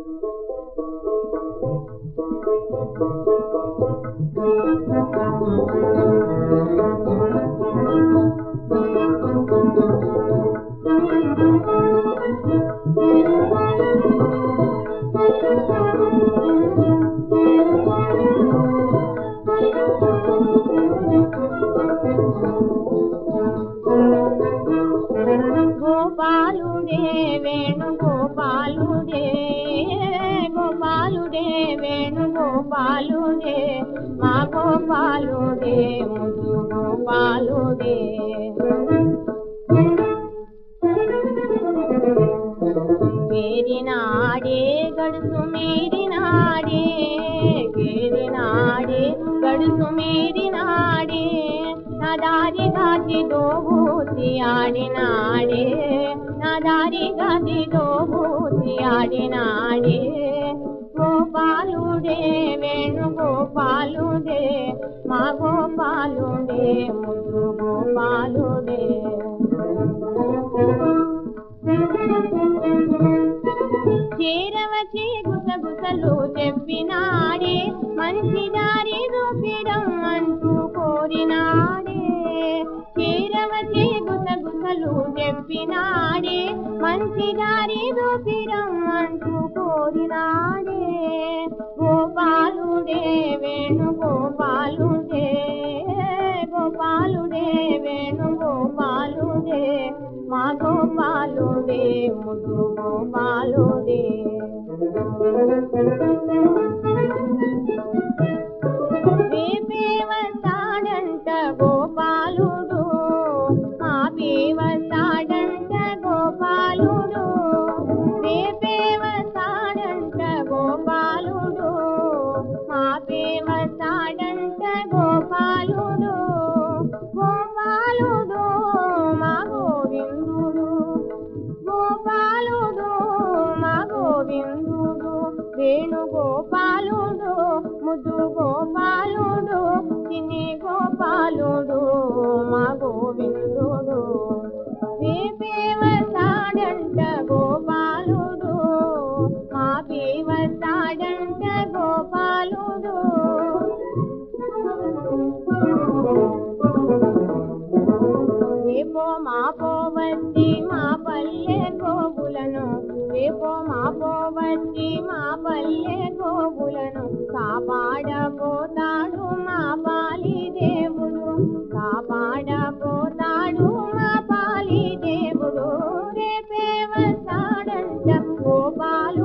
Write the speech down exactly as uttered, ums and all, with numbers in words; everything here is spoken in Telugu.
గోపాలుడే వేణుగోపాలుడే గోపాలుడే వేణుగోపాలుడే మా గోపాలుడే ముద్దు గోపాలుడే కేరినాడే గడుసు మీరినాడే కేరినాడే గడుసు మీరినాడే నా దారి గాది దోబూతి ఆడినాడే నా దారి గాది దోబూతి ఆడినాడే గోపాలుడే వేణుగోపాలుడే మా గోపాలుడే ముద్దు గోపాలుడే చేరవచి గుసగుసలు చెప్పినాడే మంచి దారి చూపిడం అంటూ కోరినాడే చేరవచి గుసగుసలు చెప్పినాడే మంచి దారి చూపిడం అంటూ కోరినాడే గోపాలుడే వేణుగోపాలుడే గోపాలుడే వేణుగోపాలుడే మా గోపాలుడే ముద్దు గోపాలుడే వస్తాడంట గోపాలుడు మా వస్తాడంట గోపాలుడు రేపే వస్తాడంట గోపాలుడు మా వస్తాడంట గోపాలుడు గోపాలుడు మా గోవిందుడు గోపాలుడు మా గోవిందుడు వేణుగోపాలుడు ముద్దు గోపాలుడు చిన్ని గోపాలుడు మా గోవిందుడు రేపే వస్తాడంట గోపాలుడు మా వస్తాడంట గోపాలుడు రేపో మాపో వచ్చి మా పల్లె గోవులను రేపో మాపో వచ్చి మా పల్లె గోవులను కాపాడబోతాడు మా పాలి దేవుడు కాపాడబోతాడు మా పాలి దేవుడు రేపే వస్తాడంట గోపాలు